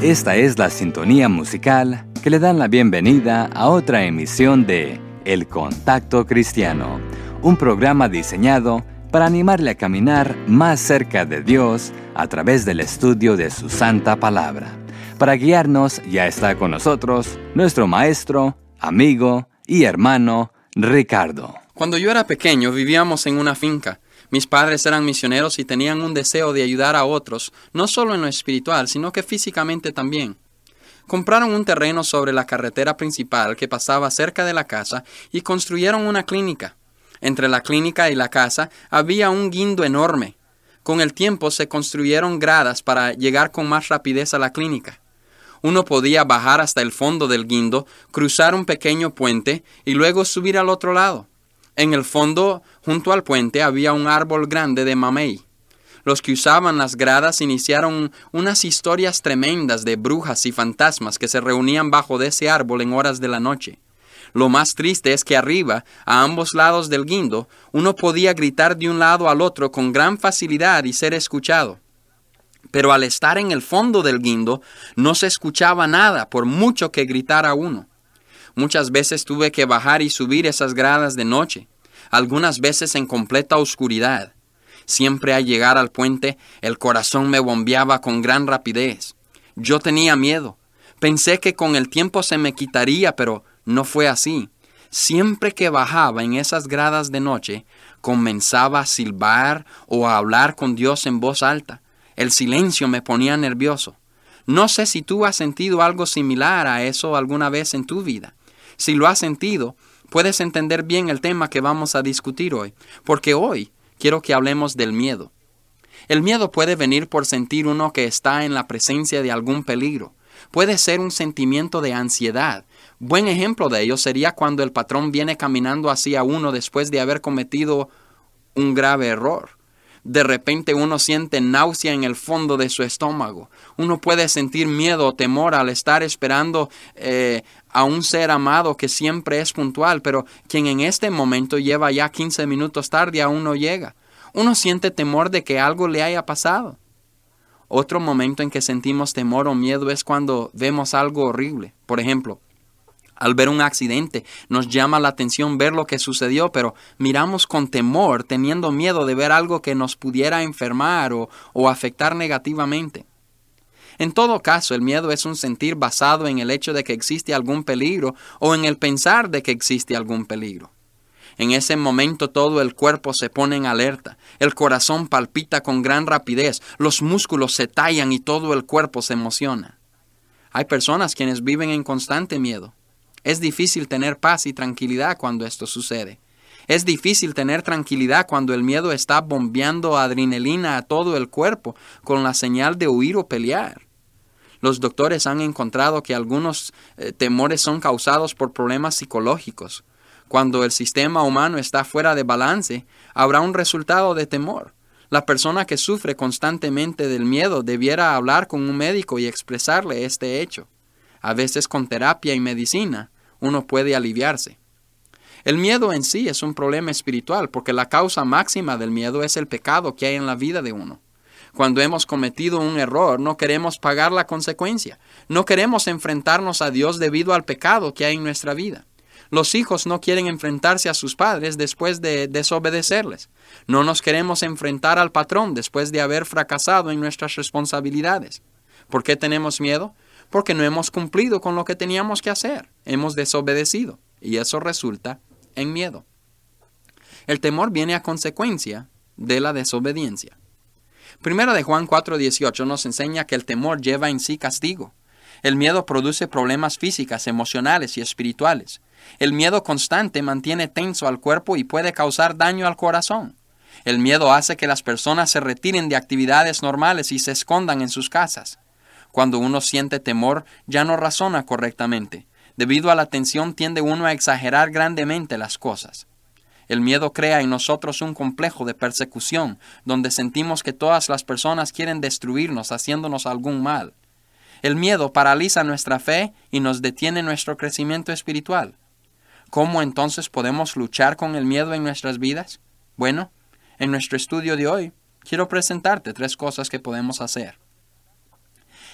Esta es la sintonía musical que le dan la bienvenida a otra emisión de El Contacto Cristiano, un programa diseñado para animarle a caminar más cerca de Dios a través del estudio de su santa palabra. Para guiarnos ya está con nosotros nuestro maestro, amigo y hermano Ricardo. Cuando yo era pequeño vivíamos en una finca. Mis padres eran misioneros y tenían un deseo de ayudar a otros, no solo en lo espiritual, sino que físicamente también. Compraron un terreno sobre la carretera principal que pasaba cerca de la casa y construyeron una clínica. Entre la clínica y la casa había un guindo enorme. Con el tiempo se construyeron gradas para llegar con más rapidez a la clínica. Uno podía bajar hasta el fondo del guindo, cruzar un pequeño puente y luego subir al otro lado. En el fondo, junto al puente, había un árbol grande de mamey. Los que usaban las gradas iniciaron unas historias tremendas de brujas y fantasmas que se reunían bajo de ese árbol en horas de la noche. Lo más triste es que arriba, a ambos lados del guindo, uno podía gritar de un lado al otro con gran facilidad y ser escuchado. Pero al estar en el fondo del guindo, no se escuchaba nada por mucho que gritara uno. Muchas veces tuve que bajar y subir esas gradas de noche, algunas veces en completa oscuridad. Siempre al llegar al puente, el corazón me bombeaba con gran rapidez. Yo tenía miedo. Pensé que con el tiempo se me quitaría, pero no fue así. Siempre que bajaba en esas gradas de noche, comenzaba a silbar o a hablar con Dios en voz alta. El silencio me ponía nervioso. No sé si tú has sentido algo similar a eso alguna vez en tu vida. Si lo has sentido, puedes entender bien el tema que vamos a discutir hoy, porque hoy quiero que hablemos del miedo. El miedo puede venir por sentir uno que está en la presencia de algún peligro. Puede ser un sentimiento de ansiedad. Buen ejemplo de ello sería cuando el patrón viene caminando hacia uno después de haber cometido un grave error. De repente uno siente náusea en el fondo de su estómago. Uno puede sentir miedo o temor al estar esperando a un ser amado que siempre es puntual, pero quien en este momento lleva ya 15 minutos tarde aún no llega. Uno siente temor de que algo le haya pasado. Otro momento en que sentimos temor o miedo es cuando vemos algo horrible. Por ejemplo, al ver un accidente, nos llama la atención ver lo que sucedió, pero miramos con temor, teniendo miedo de ver algo que nos pudiera enfermar o afectar negativamente. En todo caso, el miedo es un sentir basado en el hecho de que existe algún peligro o en el pensar de que existe algún peligro. En ese momento todo el cuerpo se pone en alerta, el corazón palpita con gran rapidez, los músculos se tallan y todo el cuerpo se emociona. Hay personas quienes viven en constante miedo. Es difícil tener paz y tranquilidad cuando esto sucede. Es difícil tener tranquilidad cuando el miedo está bombeando adrenalina a todo el cuerpo con la señal de huir o pelear. Los doctores han encontrado que algunos temores son causados por problemas psicológicos. Cuando el sistema humano está fuera de balance, habrá un resultado de temor. La persona que sufre constantemente del miedo debiera hablar con un médico y expresarle este hecho. A veces con terapia y medicina, uno puede aliviarse. El miedo en sí es un problema espiritual porque la causa máxima del miedo es el pecado que hay en la vida de uno. Cuando hemos cometido un error, no queremos pagar la consecuencia. No queremos enfrentarnos a Dios debido al pecado que hay en nuestra vida. Los hijos no quieren enfrentarse a sus padres después de desobedecerles. No nos queremos enfrentar al patrón después de haber fracasado en nuestras responsabilidades. ¿Por qué tenemos miedo? Porque no hemos cumplido con lo que teníamos que hacer. Hemos desobedecido y eso resulta en miedo. El temor viene a consecuencia de la desobediencia. Primera de Juan 4:18 nos enseña que el temor lleva en sí castigo. El miedo produce problemas físicos, emocionales y espirituales. El miedo constante mantiene tenso al cuerpo y puede causar daño al corazón. El miedo hace que las personas se retiren de actividades normales y se escondan en sus casas. Cuando uno siente temor, ya no razona correctamente. Debido a la tensión, tiende uno a exagerar grandemente las cosas. El miedo crea en nosotros un complejo de persecución, donde sentimos que todas las personas quieren destruirnos, haciéndonos algún mal. El miedo paraliza nuestra fe y nos detiene nuestro crecimiento espiritual. ¿Cómo entonces podemos luchar con el miedo en nuestras vidas? Bueno, en nuestro estudio de hoy, quiero presentarte 3 cosas que podemos hacer.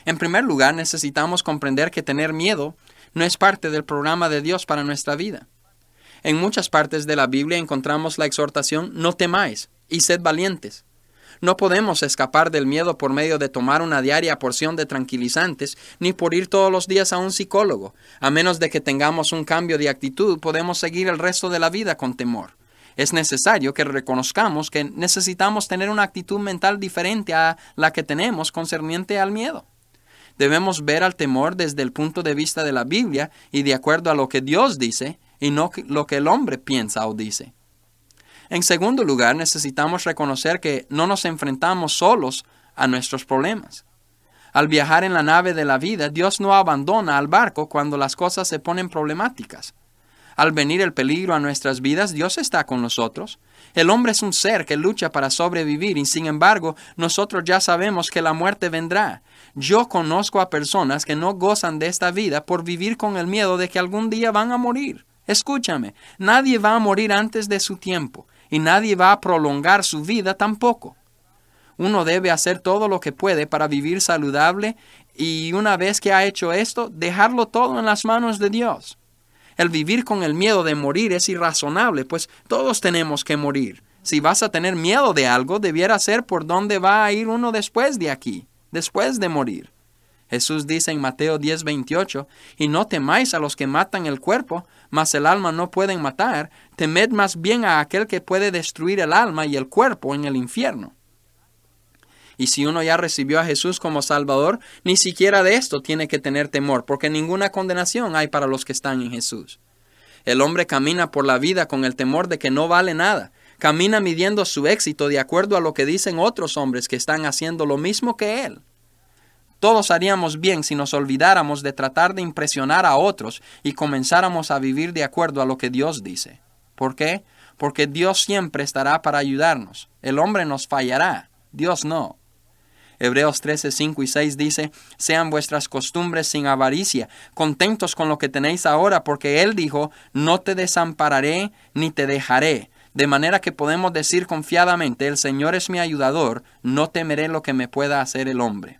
En primer lugar, necesitamos comprender que tener miedo no es parte del programa de Dios para nuestra vida. En muchas partes de la Biblia encontramos la exhortación, no temáis y sed valientes. No podemos escapar del miedo por medio de tomar una diaria porción de tranquilizantes, ni por ir todos los días a un psicólogo. A menos de que tengamos un cambio de actitud, podemos seguir el resto de la vida con temor. Es necesario que reconozcamos que necesitamos tener una actitud mental diferente a la que tenemos concerniente al miedo. Debemos ver al temor desde el punto de vista de la Biblia y de acuerdo a lo que Dios dice y no lo que el hombre piensa o dice. En segundo lugar, necesitamos reconocer que no nos enfrentamos solos a nuestros problemas. Al viajar en la nave de la vida, Dios no abandona al barco cuando las cosas se ponen problemáticas. Al venir el peligro a nuestras vidas, Dios está con nosotros. El hombre es un ser que lucha para sobrevivir y, sin embargo, nosotros ya sabemos que la muerte vendrá. Yo conozco a personas que no gozan de esta vida por vivir con el miedo de que algún día van a morir. Escúchame, nadie va a morir antes de su tiempo y nadie va a prolongar su vida tampoco. Uno debe hacer todo lo que puede para vivir saludable y una vez que ha hecho esto, dejarlo todo en las manos de Dios. El vivir con el miedo de morir es irrazonable, pues todos tenemos que morir. Si vas a tener miedo de algo, debiera ser por dónde va a ir uno después de aquí, después de morir. Jesús dice en Mateo 10:28, y no temáis a los que matan el cuerpo, mas el alma no pueden matar, temed más bien a aquel que puede destruir el alma y el cuerpo en el infierno. Y si uno ya recibió a Jesús como Salvador, ni siquiera de esto tiene que tener temor, porque ninguna condenación hay para los que están en Jesús. El hombre camina por la vida con el temor de que no vale nada. Camina midiendo su éxito de acuerdo a lo que dicen otros hombres que están haciendo lo mismo que él. Todos haríamos bien si nos olvidáramos de tratar de impresionar a otros y comenzáramos a vivir de acuerdo a lo que Dios dice. ¿Por qué? Porque Dios siempre estará para ayudarnos. El hombre nos fallará, Dios no. Hebreos 13:5 y 6 dice, sean vuestras costumbres sin avaricia, contentos con lo que tenéis ahora, porque Él dijo, no te desampararé ni te dejaré. De manera que podemos decir confiadamente, el Señor es mi ayudador, no temeré lo que me pueda hacer el hombre.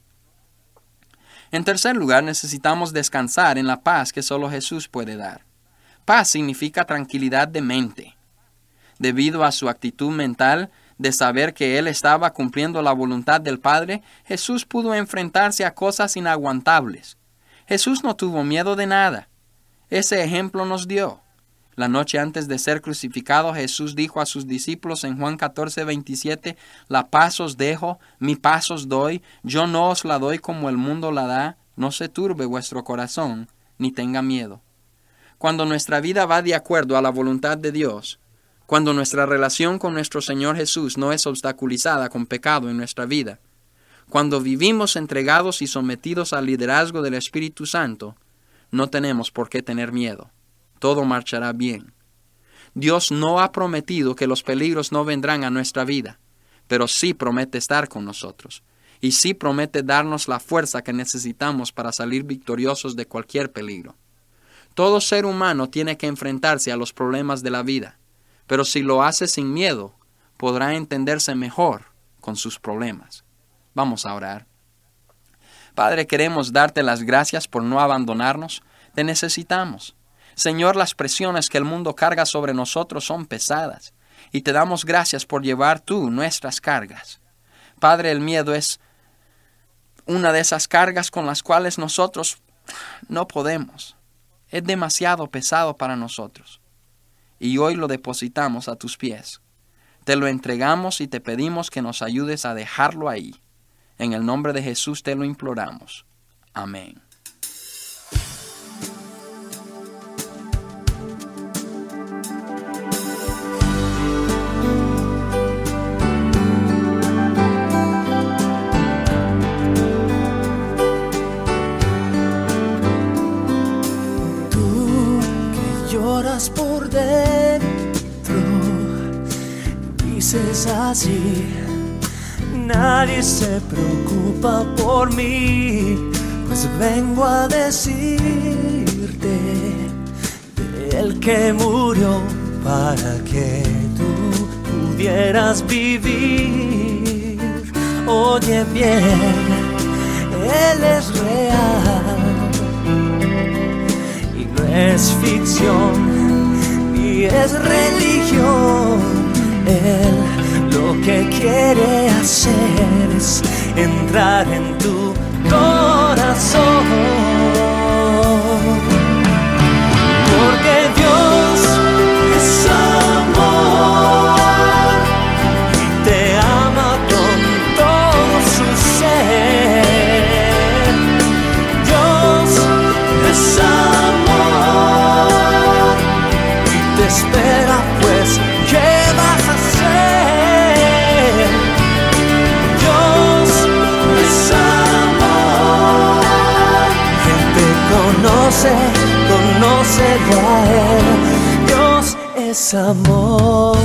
En tercer lugar, necesitamos descansar en la paz que solo Jesús puede dar. Paz significa tranquilidad de mente. Debido a su actitud mental de saber que Él estaba cumpliendo la voluntad del Padre, Jesús pudo enfrentarse a cosas inaguantables. Jesús no tuvo miedo de nada. Ese ejemplo nos dio. La noche antes de ser crucificado, Jesús dijo a sus discípulos en Juan 14:27, la paz os dejo, mi paz os doy, yo no os la doy como el mundo la da, no se turbe vuestro corazón, ni tenga miedo. Cuando nuestra vida va de acuerdo a la voluntad de Dios, cuando nuestra relación con nuestro Señor Jesús no es obstaculizada con pecado en nuestra vida, cuando vivimos entregados y sometidos al liderazgo del Espíritu Santo, no tenemos por qué tener miedo. Todo marchará bien. Dios no ha prometido que los peligros no vendrán a nuestra vida, pero sí promete estar con nosotros, y sí promete darnos la fuerza que necesitamos para salir victoriosos de cualquier peligro. Todo ser humano tiene que enfrentarse a los problemas de la vida, pero si lo hace sin miedo, podrá entenderse mejor con sus problemas. Vamos a orar. Padre, queremos darte las gracias por no abandonarnos. Te necesitamos. Señor, las presiones que el mundo carga sobre nosotros son pesadas, y te damos gracias por llevar tú nuestras cargas. Padre, el miedo es una de esas cargas con las cuales nosotros no podemos. Es demasiado pesado para nosotros. Y hoy lo depositamos a tus pies. Te lo entregamos y te pedimos que nos ayudes a dejarlo ahí. En el nombre de Jesús te lo imploramos. Amén. Por dentro dices así, nadie se preocupa por mí, pues vengo a decirte del que murió para que tú pudieras vivir. Oye bien, Él es real y no es ficción ni es religión. Él lo que quiere hacer es entrar en tu corazón, porque Dios es amor y te ama con todo su ser. Dios es amor y te espera, pues ¿qué vas a hacer? Dios es amor, Él te conoce, conócelo a Él. Dios es amor.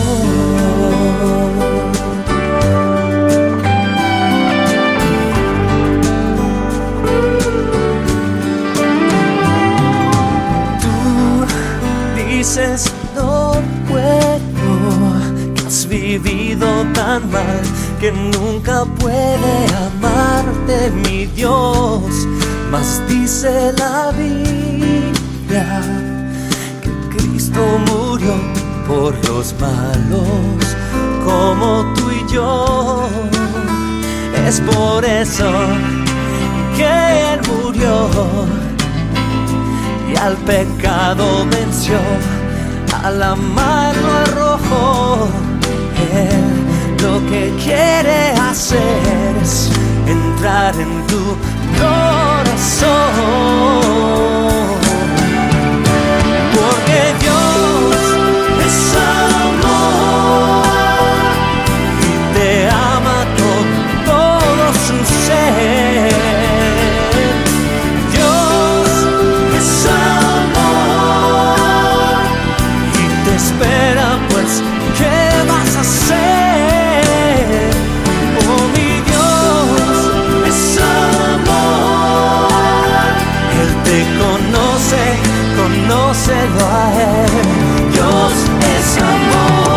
Dices no puedo, que has vivido tan mal que nunca puede amarte mi Dios. Mas dice la Biblia que Cristo murió por los malos como tú y yo. Es por eso que Él murió y al pecado venció, al amarlo arrojó. Él lo que quiere hacer es entrar en tu corazón, porque Dios es amor y te ama con todo su ser. Espera, pues, ¿qué vas a hacer? Oh, mi Dios es amor. Él te conoce, conócelo a Él. Dios es amor.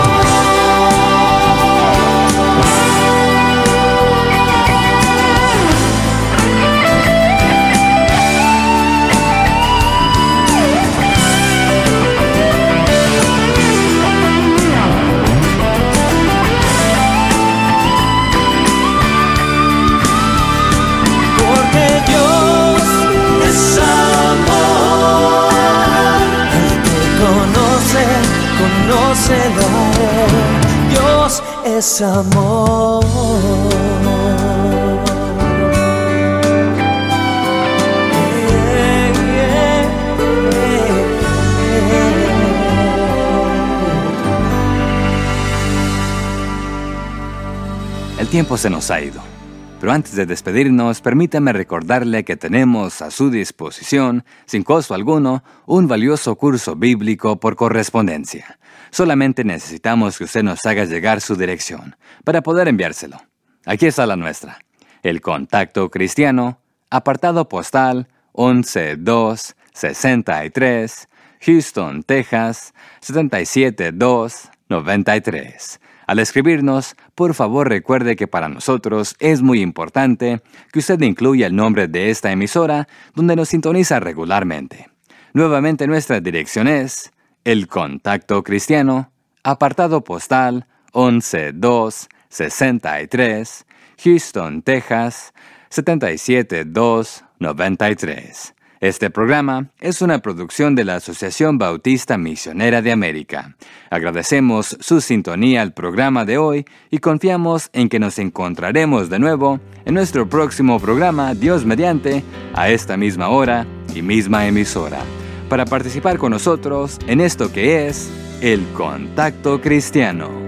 Conócelo a Él. Dios es amor. El tiempo se nos ha ido, pero antes de despedirnos, permítame recordarle que tenemos a su disposición, sin costo alguno, un valioso curso bíblico por correspondencia. Solamente necesitamos que usted nos haga llegar su dirección para poder enviárselo. Aquí está la nuestra. El Contacto Cristiano, apartado postal 11263, Houston, Texas 77293. Al escribirnos, por favor recuerde que para nosotros es muy importante que usted incluya el nombre de esta emisora donde nos sintoniza regularmente. Nuevamente nuestra dirección es El Contacto Cristiano, apartado postal 11263, Houston, Texas 77293. Este programa es una producción de la Asociación Bautista Misionera de América. Agradecemos su sintonía al programa de hoy y confiamos en que nos encontraremos de nuevo en nuestro próximo programa, Dios mediante, a esta misma hora y misma emisora, para participar con nosotros en esto que es El Contacto Cristiano.